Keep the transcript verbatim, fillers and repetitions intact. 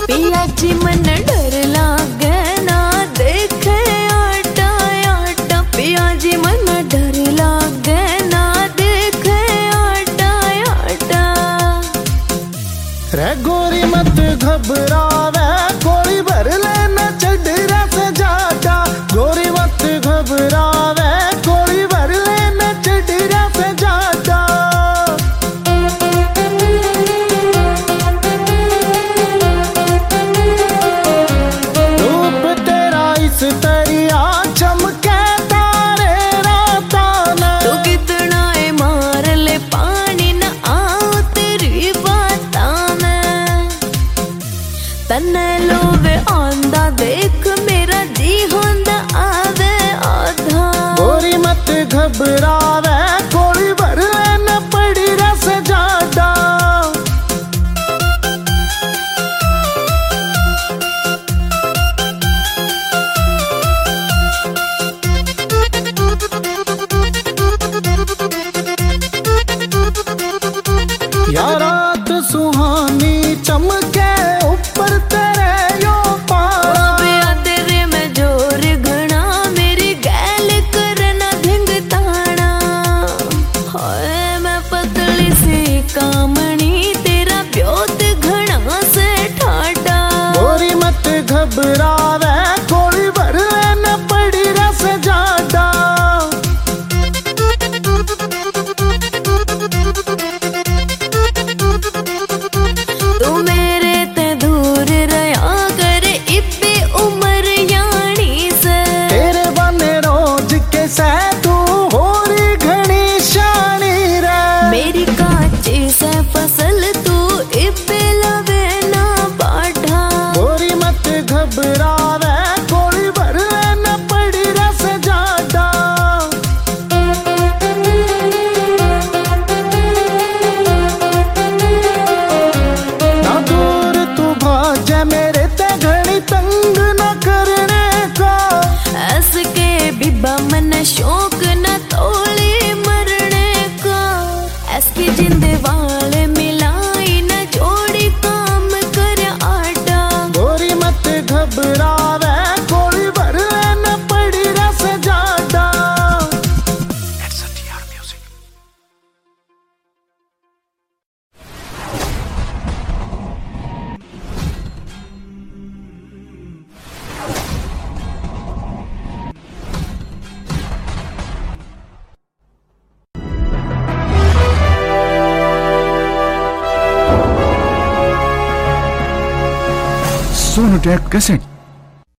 पिया जी मन डर लागे ना देखे आटा आटा, पिया जी मन डर लागे ना देखे आटा आटा। रे गोरी मत घबरावे गोली भर लेना चढ़रा से जाटा, गोरी मत घबरावे गोली भर लेना चढ़रा से जाटा। धूप तेरा इस तरिया चमके तारे राता ने, तू कितना है मार ले पानी न आओ तेरी बाता में। तन्ने लोवे आंदा देख मेरा जी होंदा आवे आधा। गोरी मत घबरावे गोली भर लेना पड़ी रस जाटा। या रात सुहानी चमके ऊपर तेरे यो पारा, तेरे में जोर घना मेरी गैल करना धिंग ताना। हाय मैं पतली सी कामणी तेरा ब्योत घना से ठाटा। गोरी मत घबरावे गोली भर लेना पड़ी रस जाटा। तू मेरे ते दूर रहा कर इब्बे उम्र यानी से, तेरे बने रोज के से तू होरी घनी शानी रे। मेरी काची से फसल तू इब्बे लवे ना बाढ़ा। गोरी मत घबरावे गोली भर लेना पड़ी रस जाटा। ना दूर तू भाजे मेरे ते घड़ी तंग न करने का, ऐस के बिबा मन शौक न तोली मरने का। ऐसकी जिंद वाल मिलाई न जोड़ी काम कर आटा। गोरी मत घबरावे गोली भर लेना पड़ी रस जाटा। Sonotek cassette.